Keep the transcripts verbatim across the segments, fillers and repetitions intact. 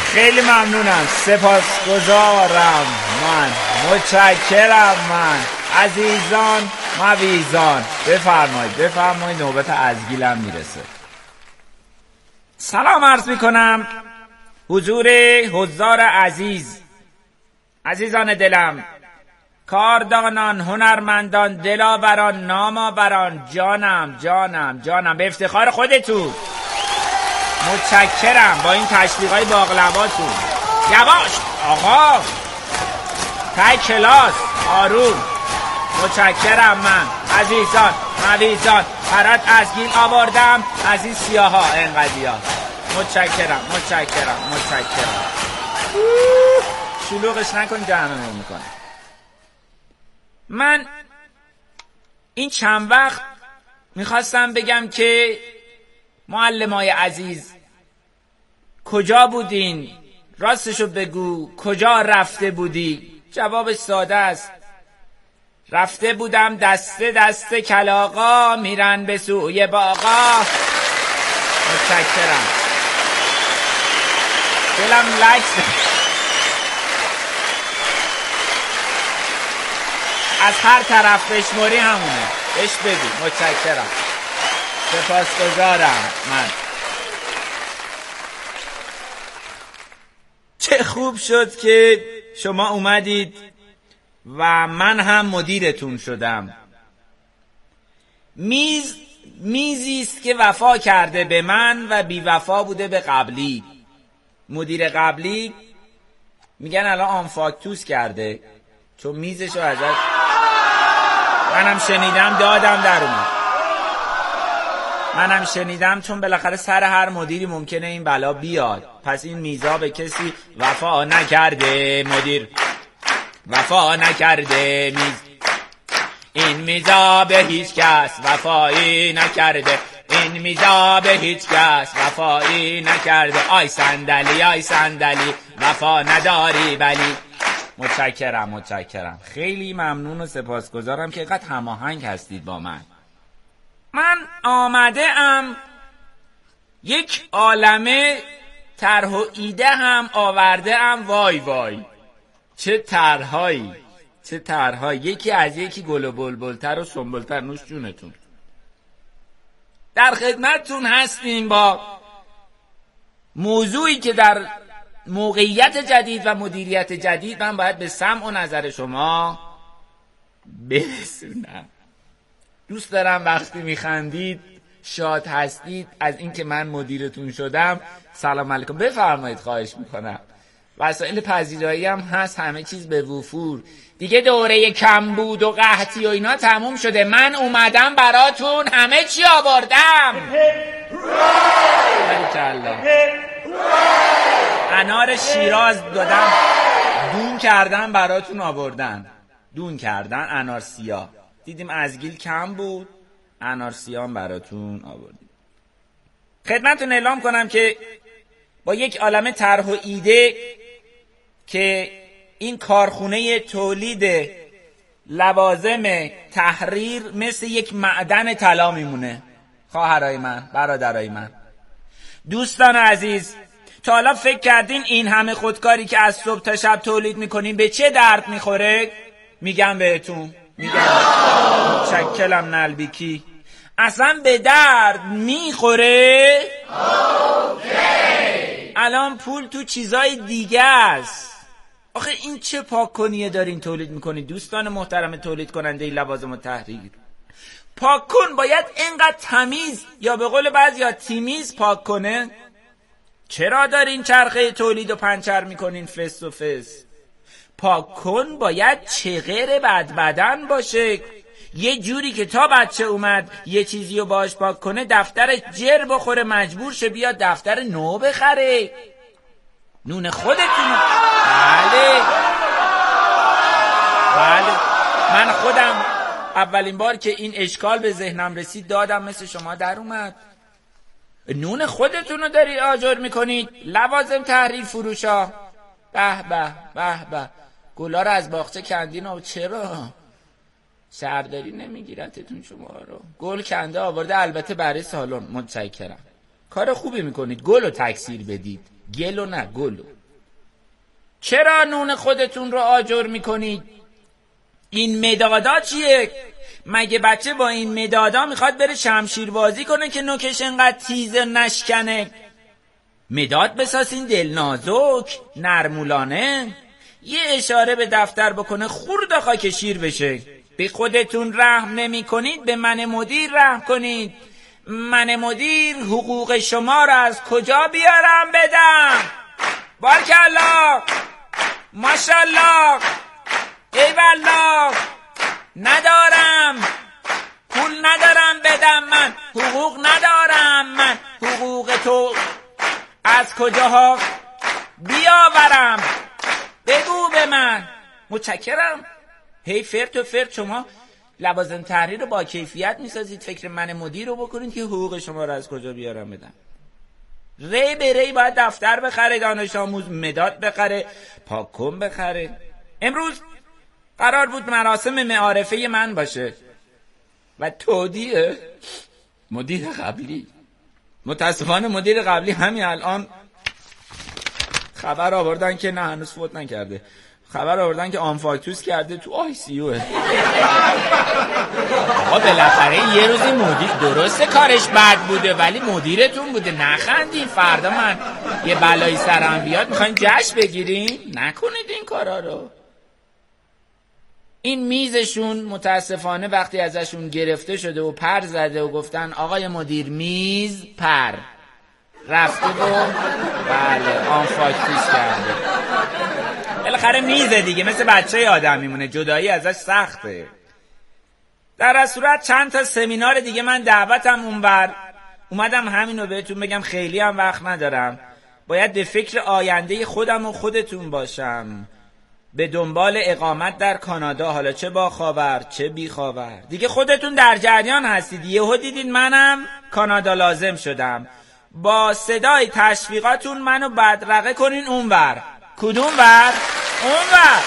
خیلی ممنونم، سپاسگزارم، من متشکرم، من عزیزان مویزان. بفرمایید بفرمایید، نوبت ازگیلم میرسه. سلام عرض میکنم حضور حضار عزیز، عزیزان دلم، کاردانان، هنرمندان، دلاوران، نامآوران، جانم جانم جانم، به افتخار خودتون متشکرم با این تشویقای باقلواتون. یواش آقا، تای کلاس، آروم. متشکرم، من عزیزان مویزان برات ازگیل آوردم از این سیاها انقدیا. متشکرم متشکرم متشکرم. شلوغش نکن، جهنم میکنه. من این چند وقت میخواستم بگم که معلمای عزیز کجا بودین؟ راستشو بگو، کجا رفته بودی؟ جوابش ساده است، رفته بودم دسته دسته کلاغا میرن به سوی باغا. متشکرم. دلم لکس از هر طرف بشموری همونه، بهش بگو. متشکرم، سپاسگزارم. من چه خوب شد که شما اومدید و من هم مدیرتون شدم. میز میزی است که وفا کرده به من و بی وفا بوده به قبلی. مدیر قبلی میگن الان آنفاکتوس کرده، چون میزشو ازش منم شنیدم دادم در اومد. منم شنیدم چون بالاخره سر هر مدیری ممکنه این بلا بیاد. پس این میزا به کسی وفا نکرده، مدیر وفا نکرده، میز این میزا به هیچ کس وفایی نکرده، این میزا به هیچ کس وفایی نکرده. آی صندلی آی صندلی وفا نداری بلی. متشکرم متشکرم، خیلی ممنون و سپاسگزارم که اینقدر هماهنگ هستید با من. من آمده ام یک عالمه طرح و ایده هم آورده ام. وای وای چه طرحهایی چه طرحهایی، یکی از یکی گل و بلبلتر و سنبلتر. نوش جونتون. در خدمتتون هستیم با موضوعی که در موقعیت جدید و مدیریت جدید من باید به سمع و نظر شما برسونم. دوست دارم وقتی میخندید، شاد هستید از اینکه من مدیرتون شدم، سلام علیکم بفرمایید. خواهش میکنم. وسایل پذیرایی هم هست، همه چیز به وفور. دیگه دوره کم بود و قحطی و اینا تموم شده. من اومدم براتون همه چی آوردم. انار شیراز دادم، دون کردن براتون آوردن. دون کردن انار سیاه. دیدیم ازگیل کم بود، انار سیاه براتون آوردیم. خدمتتون اعلام کنم که با یک عالمه طرح و ایده که این کارخونه تولید لوازم تحریر مثل یک معدن طلا میمونه. خواهرای من، برادرای من، دوستان عزیز، تا حالا فکر کردین این همه خودکاری که از صبح تا شب تولید میکنین به چه درد میخوره؟ میگم بهتون، میگم چکلم نلبیکی اصلا به درد میخوره. الان پول تو چیزای دیگه است. آخه این چه پاک کنیه دارین تولید میکنید دوستان محترم تولید کننده لوازم و تحریر؟ پاک کن باید اینقدر تمیز یا به قول بعضیا تیمیز پاک کنه. چرا دارین چرخه تولید و پنچر میکنین فس و فس؟ پاک کن باید چغر بد بدن باشه، یه جوری که تا بچه اومد یه چیزی رو باش پاک کنه دفتر جر بخوره مجبور شه بیاد دفتر نو بخره. نون خودتون. بله بله، من خودم اولین بار که این اشکال به ذهنم رسید دادم مثل شما در اومد. نون خودتون رو دارید آجر میکنید. لوازم تحریر فروشا، به به به به، گلا رو از باغچه کندین و چرا سرداری نمیگیرتتون شما رو؟ گل کنده آورده، البته برای سالن. متشکرم، کار خوبی میکنید. گل رو تکثیر بدید، گل و نه گل رو. چرا نون خودتون رو آجر میکنید؟ این مدادا چیه؟ مگه بچه با این مدادا میخواد بره شمشیر بازی کنه که نوکش انقدر تیزه نشکنه؟ مداد بسازین دل نازک نرمولانه، یه اشاره به دفتر بکنه خورد خاک شیر بشه. به خودتون رحم نمی کنید، به من مدیر رحم کنید. من مدیر حقوق شما را از کجا بیارم بدم؟ بارکالله، ماشالله، ایوالله. ندارم، پول ندارم بدم، من حقوق ندارم، من حقوق تو از کجاها بیاورم؟ بگو به من. متشکرم. هی فرت و فرت شما لوازم تحریر رو با کیفیت میسازید، فکر من مدیر رو بکنید که حقوق شما رو از کجا بیارم بدم. ری به ری باید دفتر بخره، دانش آموز مداد بخره، پاکن بخره. امروز قرار بود مراسم معارفه من باشه و تودیع مدیر قبلی. متاسفانه مدیر قبلی همین الان خبر آوردن که نه هنوز فوت نکرده، خبر آوردن که آنفاکتوس کرده تو آی سی اوه. آقا بالاخره یه روزی مدیر، درسته کارش بد بوده ولی مدیرتون بوده، نخندین. فردا من یه بلایی سرم بیاد میخواین جشن بگیرین؟ نکنید این کارا رو. این میزشون متاسفانه وقتی ازشون گرفته شده و پر زده و گفتن آقای مدیر میز پر، رفته و بله آنفاکتوس کرده. بالاخره میزه دیگه، مثل بچه آدم میمونه، جدایی ازش سخته. در از صورت چند تا سمینار دیگه من دعوتم اونور، اومدم همینو بهتون بگم، خیلی هم وقت ندارم. باید به فکر آینده خودم و خودتون باشم، به دنبال اقامت در کانادا، حالا چه با خاور چه بی خاور. دیگه خودتون در جریان هستید. یهو دیدین منم کانادا لازم شدم، با صدای تشویقاتون منو بدرقه کنین اونور. کدوم ور؟ اونور.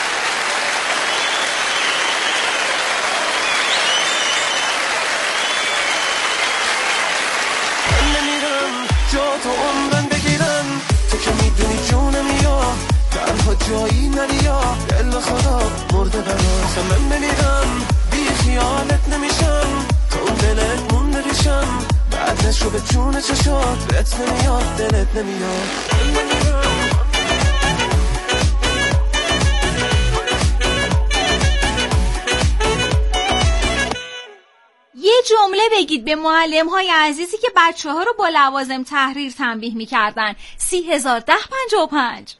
نمیرم جا تو عمرن بگیرم، تو که میدونی جونم یا تنها جایی نری یا دل خدا مرده براس. من بمیرم بی خیالت نمیشم، تو دلت مونده ریشم، بعدش رو به جون چشات بهت نمیاد، دلت نمیاد. یه جمله بگید به معلم‌های عزیزی که بچه‌ها رو با لوازم تحریر تنبیه می‌کردن. سی هزار ده پنجاه و پنج.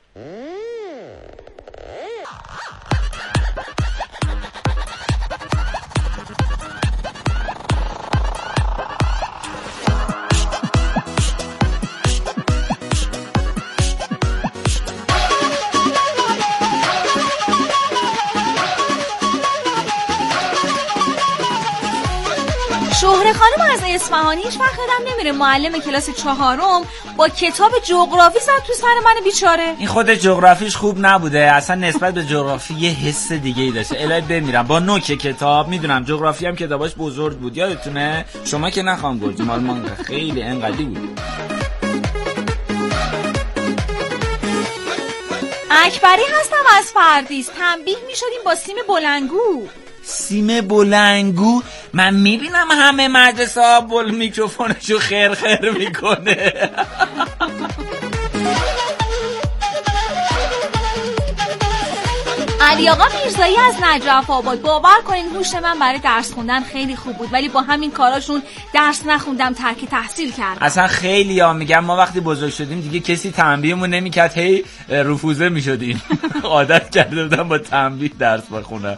شهره خانم از اصفهانی هیچ وقت یادم نمیره معلم کلاس چهارم با کتاب جغرافی زد تو سر من بیچاره. این خود جغرافیش خوب نبوده، اصلا نسبت به جغرافی یه حس دیگه ای داشته. الهی بمیرم با نوک کتاب. میدونم جغرافی هم کتاباش بزرگ بود، یادتونه؟ شما که نخوام گفتم مال من خیلی انقدی بود. اکبری هستم از فردیس. تنبیه میشدیم با سیم بلندگو. سیم بلندگو؟ من میبینم همه مدرسه ها بل میکروفونشو خیر خیر میکنه. علی آقا میرزایی از نجف آباد. باور کنین هوش من برای درس خوندن خیلی خوب بود ولی با همین کاراشون درس نخوندم، ترک تحصیل کردم. اصلا خیلی ها میگم ما وقتی بزرگ شدیم دیگه کسی تنبیهمون نمیکرد، هی رفوزه میشدیم. عادت کرده بودم با تنبیه درس بخونم.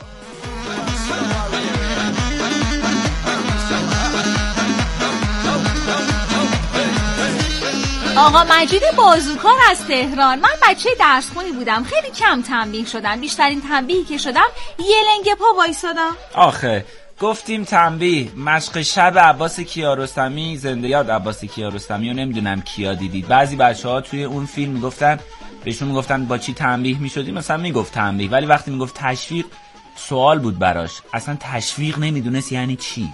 آقا مجید بازوکار از تهران. من بچه درس خونی بودم، خیلی کم تنبیه شدم. بیشترین تنبیهی که شدم یه لنگ پا وایسادم. آخه گفتیم تنبیه، مشق شب عباس کیارستمی، زنده یاد عباس کیارستمی، و نمیدونم کیا دیدید. بعضی بچه‌ها توی اون فیلم میگفتن، بهشون میگفتن با چی تنبیه میشدی، مثلا میگفت تنبیه، ولی وقتی میگفت تشویق سوال بود براش، اصلا تشویق نمیدونست یعنی چی.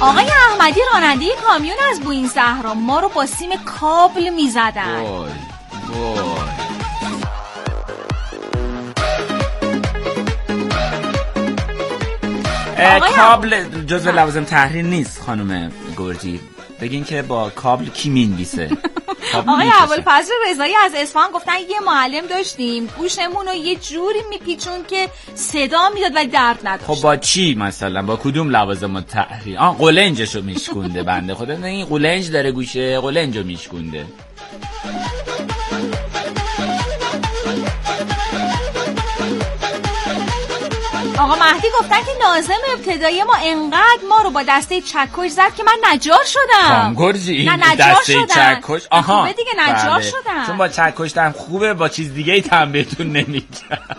آقای احمدی راننده کامیون از بوئین صحرا ما رو با سیم کابل میزدن. وای وای. کابل جزو لوازم تحریر نیست خانم گرجی. بگین که با کابل کی مینویسه. آقای ابوالفضل رضایی از اصفهان گفتن یه معلم داشتیم گوشمون رو یه جوری میپیچون که صدا میداد ولی درد نداشت. خب با چی مثلا؟ با کدوم لوازم تحریر؟ آه قلنجشو میشکونده بنده خدا. نه این قلنج داره گوشه، قلنجو میشکونده. آقا مهدی گفتن که ناظم ابتدایی ما انقدر ما رو با دسته چکش زد که من نجار شدم. گرجی نه نجار دسته شدم. چکش. آها خوبه دیگه نجار بله. شدم. چون با چکش هم خوبه، با چیز دیگه ای تنبیهتون نمیگم.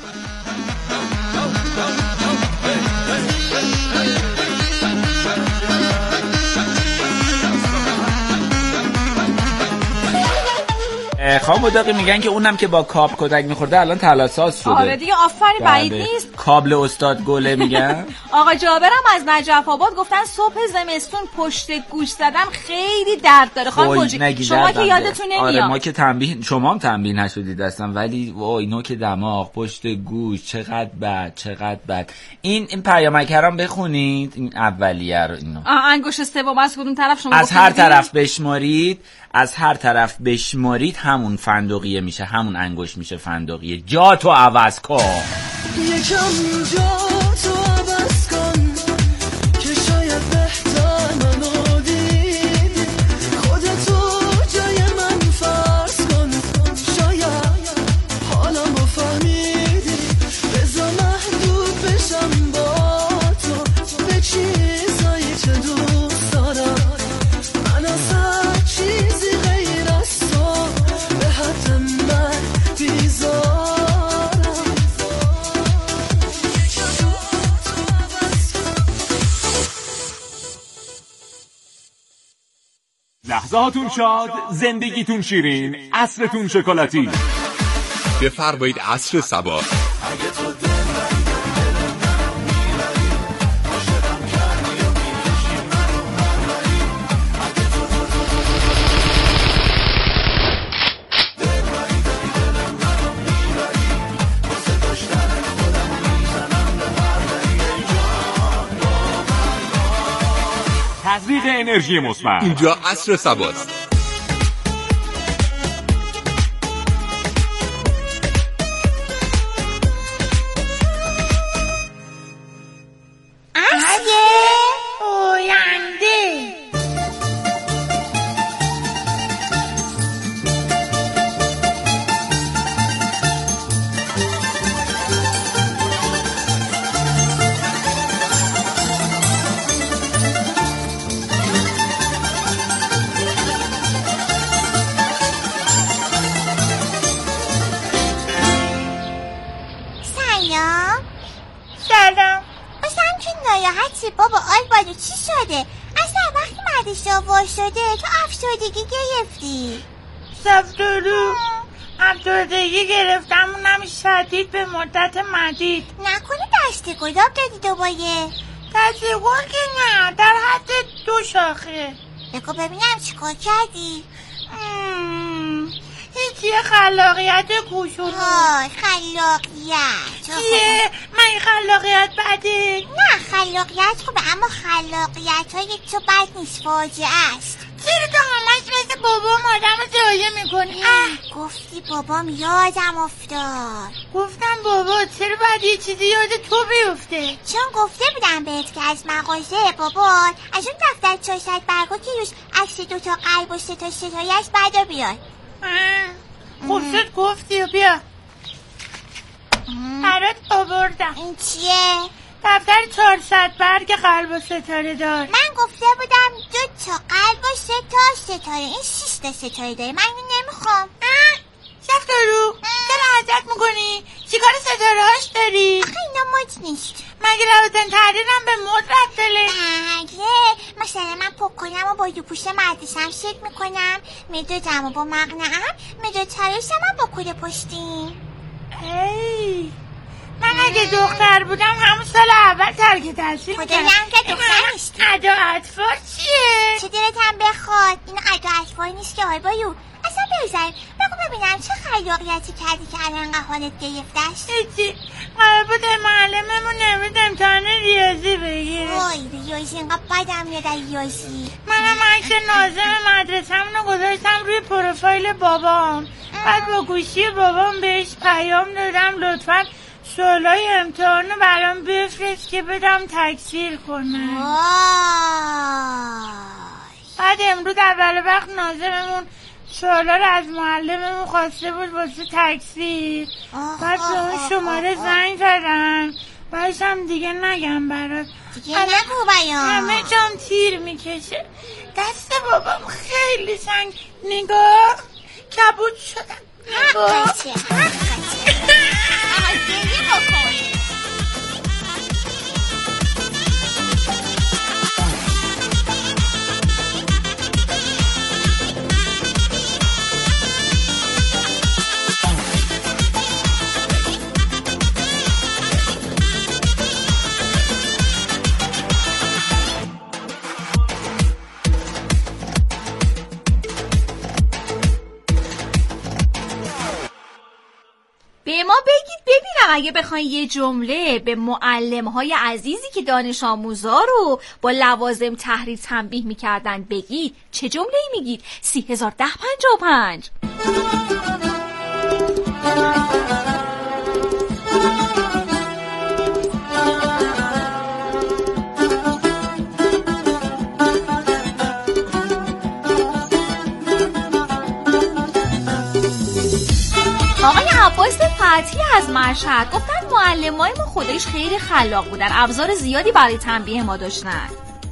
خانم مداقی میگن که اونم که با کاب کتک میخورده الان تلاساز شده. آره دیگه آفرین بعید نیست. کابل استاد گله میگن. آقا جابرم از نجف آباد گفتن صبح زمستون پشت گوش زدن خیلی درد داره. خانم گرجی شما که یادتون نمیاد. آره ما که تنبیه، شما هم تنبیه نشدید اصلا، ولی وای نوک دماغ، پشت گوش، چقدر بد چقدر بد. این این پیامکرام بخونید این اولیه رو. اینو انگشت سوم از کدوم طرف شما از هر طرف بشمارید، از هر طرف بشمارید همون فندقیه میشه، همون انگشت میشه فندقیه. جا تو عوض کن یکم جا تو عوض کن که شاید بهتر منو دید خودتو جای من فرض کن شاید حالمو فهمیدی بذار محدود بشم با تو به چیزایی که دوست دارم من از هر چیزی غیر از تو به حد من بیزارم لحظاتون شاد، زندگیتون شیرین، عصرتون شکلاتی. بفرمایید عصر صبا. تزریق انرژی مثبت. اینجا عصر صباست. بابا آلبانو چی شده؟ اصلا وقتی مردش آوار شده تو افسردگی گرفتی. سفترو افسردگی گرفتم، اونم شدید به مدت مدید. نکنه دست گلاب دادی دوباره؟ دست گل که نه، در حد دو شاخه. بگو ببینم چی کار کردی؟ هیچی، خلاقیت کوچولو. های خلاقیت چیه؟ من این خلاقیت بده؟ نه خلاقیت خوبه، اما خلاقیت های تو بد نیست، فاجعه است. چرا تو همش مثل بابام آدم رو زایه میکنی؟ گفتی بابام یادم افتاد. گفتم بابا چرا باید یه چیزی یاد تو بیفته؟ چون گفته بودم بهت که از مغازه بابات از اون دفتر چهارصد برگا که روش عکس دوتا قلب و سه تا ستایش بعدا بیاد. خوب شد گفتی و بیا برات آوردم. این چیه؟ دفتر چهارصد برگ قلب و ستاره دار. من گفته بودم دو تا قلب و سه تا ستاره، این شش تا ستاره داره، من اینو نمیخوام. شفتارو چرا حضرت میکنی؟ چیکار ستاره هاش داری؟ آخه اینا مد نیست. مگه لوازم تحریرم به مد رفتله؟ بله مثلا من پک کنم و با دوپوش مدرسم شکل میکنم، مدادم و با مقنعم، مداد تراشم و با کل پشتیم. ای منم اگه دختر بودم همون سال اول ترک تحصیل خدا هم که دختر نیستی. ادا اطفال چیه؟ چه دلت هم بخواد این ادا اطفال نیست که های بایو. اصلا بزن بگو ببینم چه خلاقیتی کردی که الان انقدر حالت گرفتش؟ هیچی قرار بود معلممون نمید امتحان ریاضی بگیره. وای ریاضی اینقدر بدم میاد از ریاضی. منم عکس ناظم مدرسه‌مونو گذاشتم روی پروفایل بابام. بعد با گوشی بابام بهش پیام دادم لطفاً سوالای امتحانو برام بفرست که بدم تکثیر کنم. بعد امروز اول وقت ناظممون سوالا رو از معلممون خواسته بود واسه تکثیر. بعد به اون شماره زنگ زدن. بعدش هم دیگه نگم برات دیگه نگو بیان. همه جام تیر میکشه. دست بابام خیلی سنگ. نگاه کبود شدم. نگاه حقیقته حقیقته آزیلی بکن. به ما بگید ببینم اگه بخواین یه جمله به معلم‌های عزیزی که دانش آموزا رو با لوازم تحریر تنبیه می‌کردن بگید چه جمله‌ای میگید؟ سی هزار ده پنجاه و پنج. آقای عباس فتحی از مشهد گفتن معلمای ما خودش خیلی خلاق بودن، ابزار زیادی برای تنبیه ما داشتن.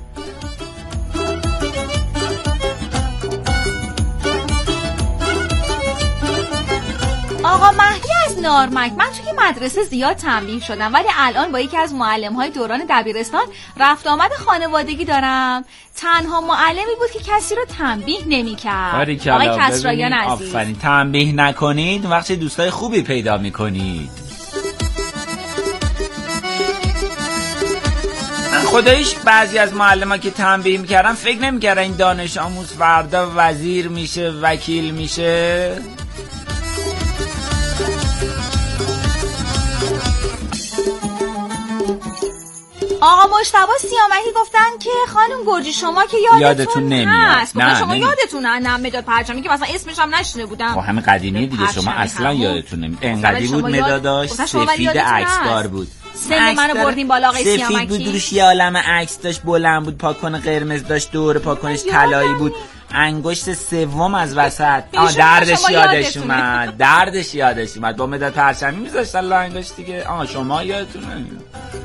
آقا مهدی از نارمک من توی مدرسه زیاد تنبیه شدم ولی الان با یکی از معلم‌های دوران دبیرستان رفت آمد خانوادگی دارم. تنها معلمی بود که کسی رو تنبیه نمی‌کرد. آقای کسرایان عزیز آفرین. تنبیه نکنید وقتی دوستای خوبی پیدا می‌کنید. من خودش بعضی از معلم‌ها که تنبیه می‌کردم فکر نمی‌کردم این دانش آموز فردا وزیر میشه، وکیل میشه. آقا مجتبی سیامکی گفتن که خانم گرجی شما که یادتون, یادتون نمیاد. نه شما یادتون نه مداد پرچمی که مثلا اسمش هم نشنیده بودم. خب همه قدیمی دیگه شما اصلا یادتون نمیاد. انقدی بود مداداش سفید عکسدار بود. سن منو بردیم بالا آقای سیامکی. سفید بود روش یه عالمه عکس داشت بلند بود، پاکن قرمز داشت، دور پاکنش طلایی بود، انگشت سوم از وسط. آ دردش یادش اومد. دردش یادش اومد. با مداد پرچمی میذاشت الله انگشت دیگه. آ شما یادتون نمیاد.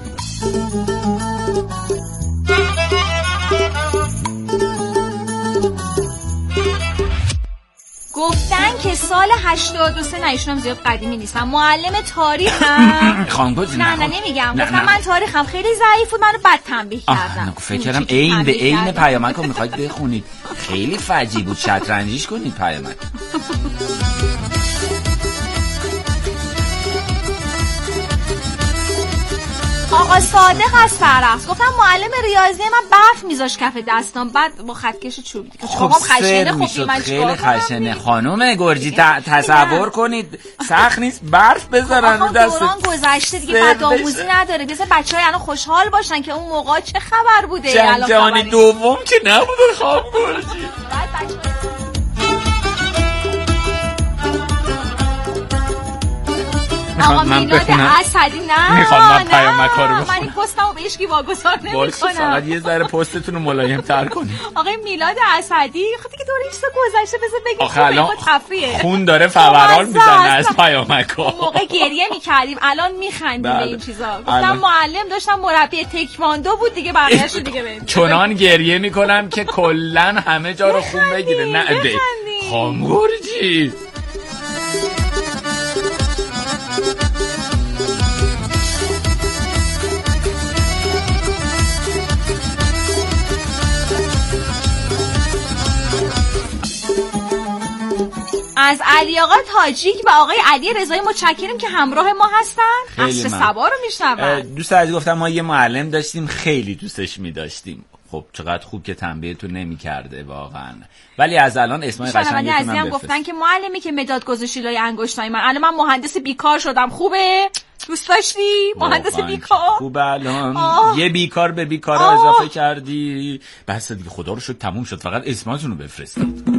گفتن که سال هشتاد و سه نه ایشون هم زیاد قدیمی نیستم معلم تاریخم. خانگوزی نه نه نمیگم گفتم من تاریخم خیلی ضعیف بود منو بد تنبیه کردم. فکر کردم عین به عین پیامک رو میخواید بخونید. خیلی فجیع بود. شطرنجیش کنید پیامک. آقا صادق از فرخ گفتم معلم ریاضی من برف میذاش کف دستام بعد با خطکش چوبی که خب خشنه خب خیلی خشنه. خانم گرجی تصور کنید سخت نیست برف بذارن رو دست. دوران گذشته دیگه بعد آموزی نداره. بذار بچه‌ها الان خوشحال باشن که اون موقع چه خبر بوده. جنگ جهانی دوم که نبوده خانم گرجی. بعد بچه‌ها آقا میلاد اسدی نه میخوام من پیامک‌ها رو بخونم. من این پستمو به هیچ کی واگذار نمی‌کنم. فقط یه ذره پستتون رو ملایم‌تر کنید. آقا میلاد اسدی خودی که دورش تو گذشته بذار بگید آخه الان تفریحه. خون داره فوران میزنه از پیامک‌ها. اون موقع گریه می‌کردیم الان می‌خندیم به این چیزا. گفتم معلم داشتم مربی تکواندو بود دیگه بقیه‌اشو دیگه ببین. چنان گریه می‌کنم که کلاً همه جا رو خون بگیره. نه به خامگرجی. از علی آقا تاجیک و آقای علی رضایی متشکریم که همراه ما هستن. عصر صبا رو میشنون. دوست عزیز گفتم ما یه معلم داشتیم خیلی دوستش می‌داشتیم. خب چقدر خوب که تنبیهتون نمی‌کرده واقعا. ولی از الان اسمای قشنگتون هم بفرست. گفتن که معلمی که مداد گذاشتی لای انگشتای من. الان من مهندس بیکار شدم. خوبه؟ دوست داشتی؟ مهندس بیکار. خوبه الان. آه. یه بیکار به بیکارا اضافه کردی. بس دیگه خدا رو شد تموم شد. فقط اسماتون رو بفرستید.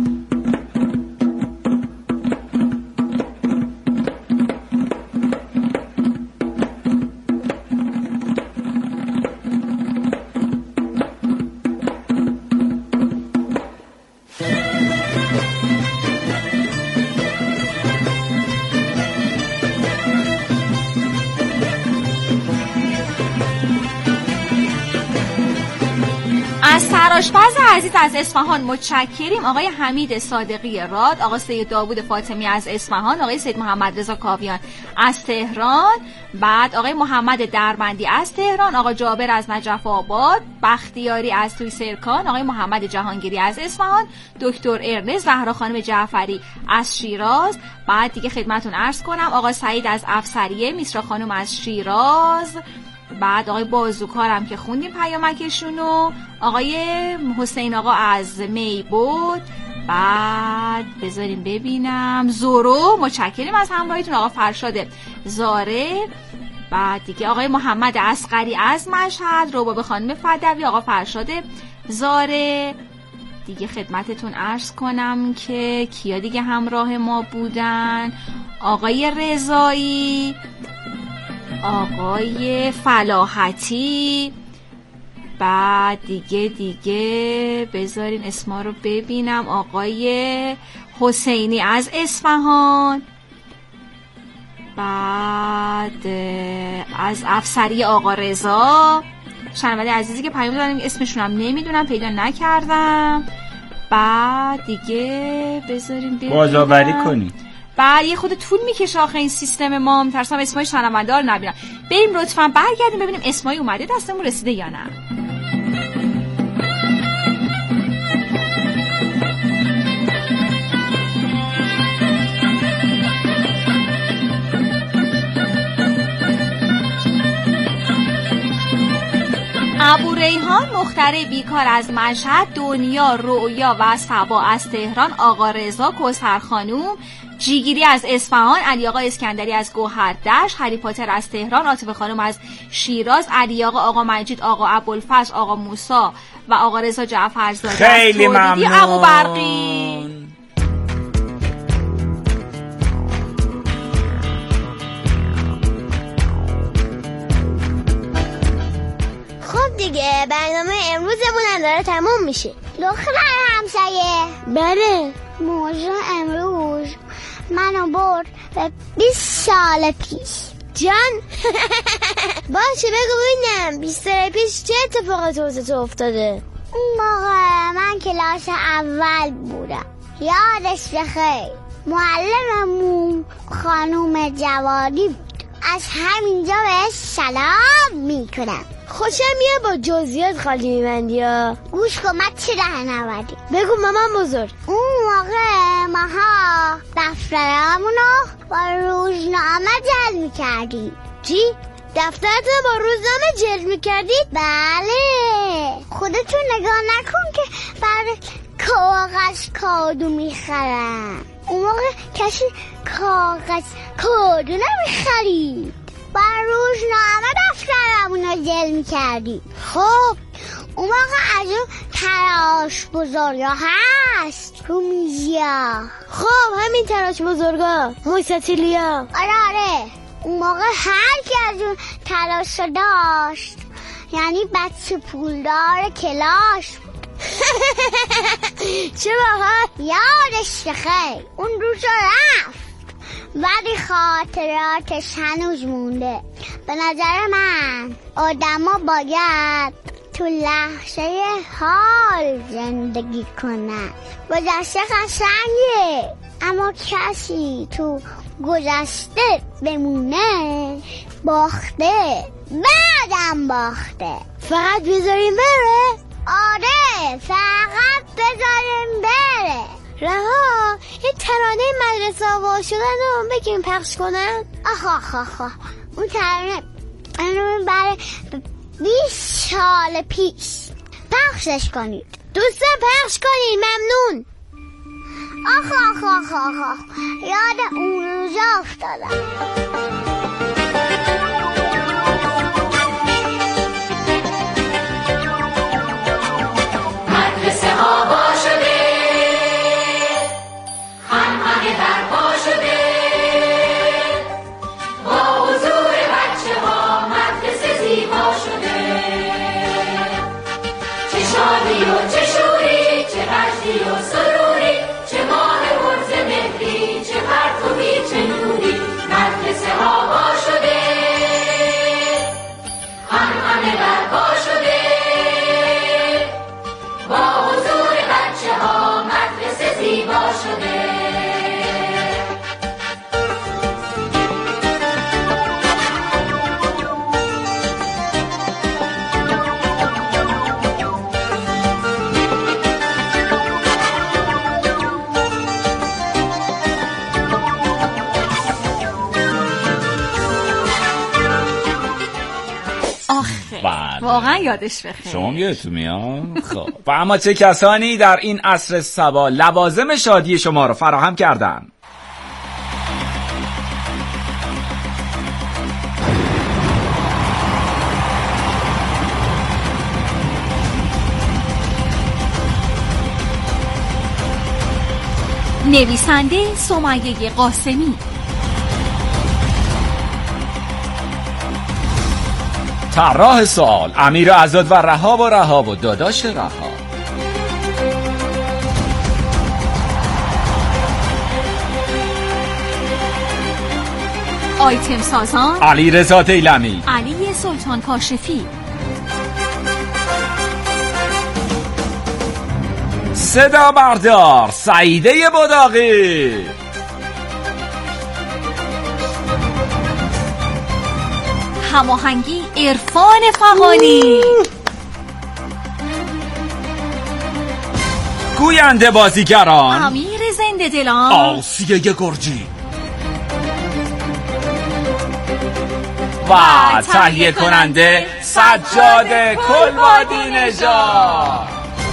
از سرآشپز عزیز از اصفهان متشکریم. آقای حمید صادقی راد، آقای سید داوود فاطمی از اصفهان، آقای سید محمد رضا کاویان از تهران، بعد آقای محمد دربندی از تهران، آقای جابر از نجف آباد، بختیاری از توی سرکان، آقای محمد جهانگیری از اصفهان، دکتر ارنز، زهرا خانم جعفری از شیراز. بعد دیگه خدمتون عرض کنم آقای سعید از افسریه، میسرا خانم از شیراز، بعد آقای بازوکارم که خوندیم پیامکشونو، آقای حسین آقا از میبود، بعد بذاریم ببینم زورو متشکریم از همراهیتون، آقا فرشاد زاره، بعد دیگه آقای محمد اصغری از مشهد، رباب خانم فدوی، آقا فرشاد زاره. دیگه خدمتتون عرض کنم که کیا دیگه همراه ما بودن، آقای رضایی، آقای فلاحتی، بعد دیگه دیگه بذارین اسما رو ببینم، آقای حسینی از اصفهان، بعد از افسری آقا رضا، شنونده عزیزی که پیام دادن اسمشون هم نمیدونم پیدا نکردم. بعد دیگه بذارین ببینم بازآوری کنی. بعد یه خود طول میکشه آخه این سیستم ما، میترسم اسمای شنونده ها رو نبینم. بریم لطفاً برگردیم ببینیم اسمای اومده دستمون رسیده یا نه. ابو ریحان مخترع بیکار از مشهد، دنیا رویا و صبا از تهران، آقا رضا کوثر خانوم، جیگیری از اصفهان، علی آقا اسکندری از گوهردشت، هری پاتر از تهران، عاطفه خانم از شیراز، علی آقا، آقا مجید، آقا ابوالفضل، آقا موسی و آقا رضا جعفرزاده. خیلی ممنون. ابو برقی. خب دیگه برنامه امروزمون داره تموم میشه. دختر همسایه، بله موضوع امروز منو برد به بیست سال پیش. جان باشه بگو ببینم بیست سال پیش چه اتفاقاتی واسه تو افتاده؟ اون موقع من کلاس اول بودم، یادش بخیر. معلممون خانوم جوادی بود. از همینجا بهش سلام میکنم. خوشم میاد با جزئیات خالی میبندی ها. گوش کن من چی ره نوردی. بگو مامان بزرگ. اون موقع ماها دفترمونو با روزنامه جل میکردیم. چی؟ دفترتون با روزنامه جل میکردید؟ بله. خودتون نگاه نکن که برای کاغذ کادو میخرن. اون موقع کسی کاغذ کادو نمیخرید، با روزنامه دفترمونو جل میکردیم. خب اون موقع از اون تراش بزرگا هست رو میزیا. خب همین تراش بزرگا موساتیلیا. آره آره اون موقع هر کی از اون تراش داشت یعنی بچه پولدار کلاس بود. چه باحال. یادش بخیر. اون روز رفت ولی خاطراتش هنوز مونده. به نظر من آدما باید تو لحظه حال زندگی کنن. گذشته قشنگه اما کسی تو گذشته بمونه باخته، بعدم باخته. فقط بذاریم بره؟ آره فقط بذاریم بره. رها یه ترانه مدرسه آواز شدن رو بگیم پخش کنن. آخ آخ آخ آخ اون ترانه اون برای بیست سال پیش. پخشش کنید دوستان، پخش کنید، ممنون. آخ آخ آخ آخ آخ یاد اون روزا افتادم. مدرسه ها با شده، خانمانه برپا شده، با حضور بچه ها مدرسه زیبا شده. چه شادی و چه شوری، چه وجدی و سروری، چه ماه برز مهری، چه پرتوی چه نوری. مدرسه ها با شده، خانمانه برپا شده، با حضور بچه ها مدرسه زیبا شده. واقعا یادش بخیر. شما یادتون میاد؟ خب و اما چه کسانی در این عصر صبا لوازم شادی شما رو فراهم کردن؟ نویسنده سمیه قاسمی، طراح سال امیر عزاد و رهاب و رهاب و داداش رهاب، آیتم سازان علی رضا دیلمی، علی سلطان کاشفی، صدا بردار سعیده بداقی، هماهنگی عرفان فغانی، گوینده بازیگران امیر زنده دلان، آسیه گرجی و تهیه کننده سجاد کلبادی نژاد.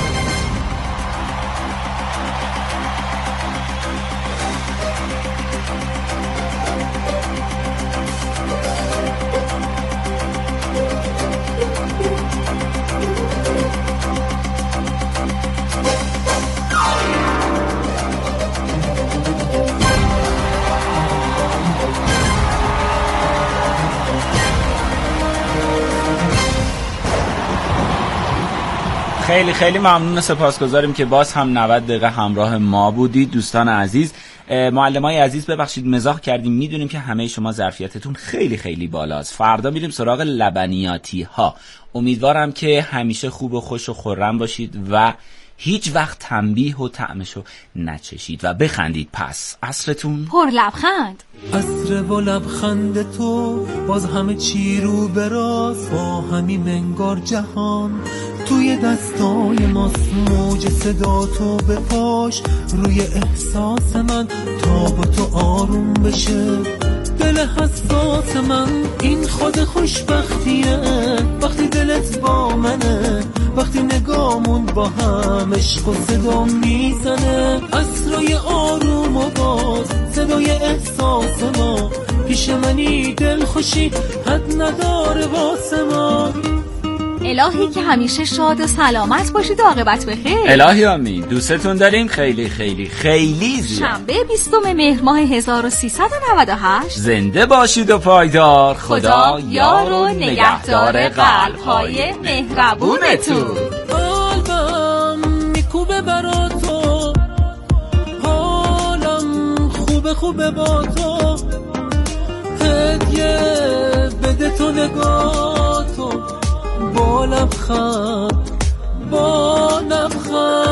خیلی خیلی ممنون و سپاسگزاریم که باز هم نود دقیقه همراه ما بودید دوستان عزیز. معلمای عزیز ببخشید مزاح کردیم، میدونیم که همه شما ظرفیتتون خیلی خیلی بالاست. فردا میریم سراغ لبنیاتی ها. امیدوارم که همیشه خوب و خوش و خرم باشید و هیچ وقت تنبیه و طعمشو نچشید و بخندید. پس عصرتون پر لبخند. عصر و لبخند تو باز همه چی رو براست، با همین منگار جهان توی دستای ماست. موج صدا تو بپاش روی احساس من تا با تو آروم بشه دل حساس من. این خود خوشبختیه وقتی دلت با منه، وقتی نگامون با هم عشق و صدا میزنه. عصرای آروم و باز صدای احساس ما، پیش منی دل خوشی حد نداره واسه ما. الهی که همیشه شاد و سلامت باشید و عاقبت بخیر. الهی آمین. دوستتون داریم خیلی خیلی خیلی زیاد. شنبه بیستم مهر ماه هزار و سیصد و نود و هشت. زنده باشید و پایدار. خدا یار و نگهدار قلب‌های مهربونتون. قلبم میکوبه برا تو، حالم خوبه خوبه با تو، هدیه بده تو نگاه تو، با لبخند با لبخند